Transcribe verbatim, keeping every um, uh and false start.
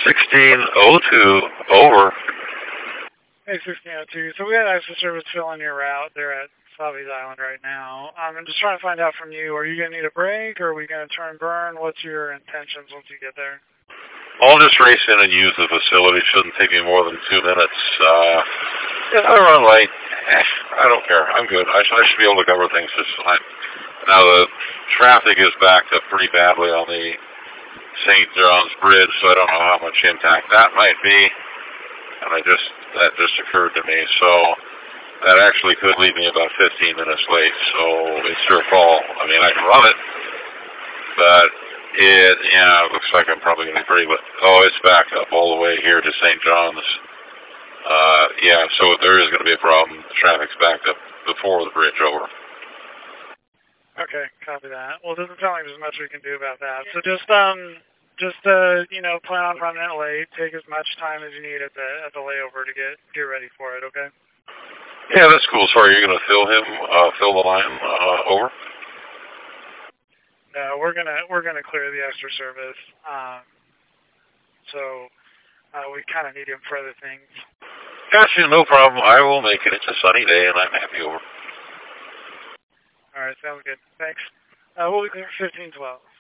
sixteen oh two, over. Hey, sixteen oh two. So we had extra service filling your route there at Savi's Island right now. Um, I'm just trying to find out from you, are you going to need a break, or are we going to turn burn? What's your intentions once you get there? I'll just race in and use the facility. Shouldn't take me more than two minutes. Uh, if I run late, eh, I don't care. I'm good. I should, I should be able to cover things just fine. Now, the traffic is backed up pretty badly on the Saint John's Bridge, so I don't know how much impact that might be. And I just, that just occurred to me. So that actually could leave me about fifteen minutes late. So it's your call. I mean, I can run it, but it, yeah, it looks like I'm probably going to be pretty, but, oh, it's backed up all the way here to Saint John's. Uh, yeah, so there is going to be a problem. The traffic's backed up before the bridge over. Okay, copy that. Well, it doesn't sound like there's much we can do about that. So just, um, just, uh, you know, plan on running it late. Take as much time as you need at the, at the layover to get, get ready for it, okay? Yeah, that's cool. Sorry, you're going to fill him, uh, fill the line, uh, over? No, we're gonna, we're gonna clear the extra service. Um, so, uh, we kind of need him for other things. Gotcha, no problem. I will make it. It's a sunny day, and I'm happy over. All right, sounds good. Thanks. Uh, we'll be clear fifteen twelve.